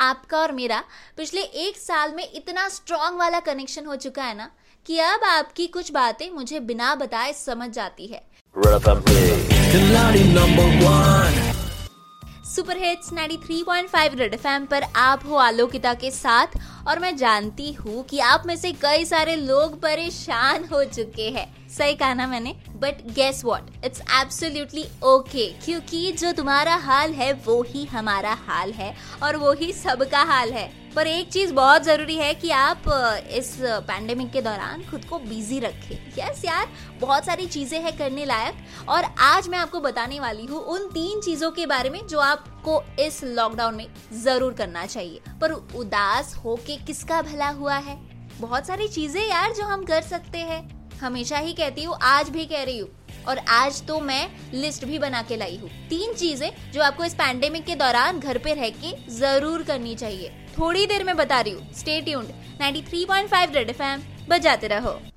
आपका और मेरा पिछले 1 साल में इतना स्ट्रॉन्ग वाला कनेक्शन हो चुका है ना कि अब आपकी कुछ बातें मुझे बिना बताए समझ जाती है। सुपर हिट्स 93.5 रेड एफएम पर आप हो आलोकिता के साथ और मैं जानती हूँ कि आप में से कई सारे लोग परेशान हो चुके हैं। सही कहा ना मैंने? But guess what, it's absolutely okay, क्योंकि जो तुम्हारा हाल है वो ही हमारा हाल है और वो ही सबका हाल है। पर एक चीज बहुत जरूरी है कि आप इस पैंडेमिक के दौरान खुद को बिजी रखें। यस यार, बहुत सारी चीजें हैं करने लायक और आज मैं आपको बताने वाली हूँ उन 3 चीजों के बारे में जो आपको इस लॉकडाउन में जरूर करना चाहिए। पर उदास होके किसका भला हुआ है? बहुत सारी चीजें यार जो हम कर सकते हैं। हमेशा ही कहती हूँ, आज भी कह रही हूँ और आज तो मैं लिस्ट भी बना के लाई हूँ। 3 चीजें जो आपको इस पैंडेमिक के दौरान घर पे रह के जरूर करनी चाहिए। थोड़ी देर में बता रही हूँ। स्टे ट्यून्ड, 93.5 रेड एफएम बजाते रहो।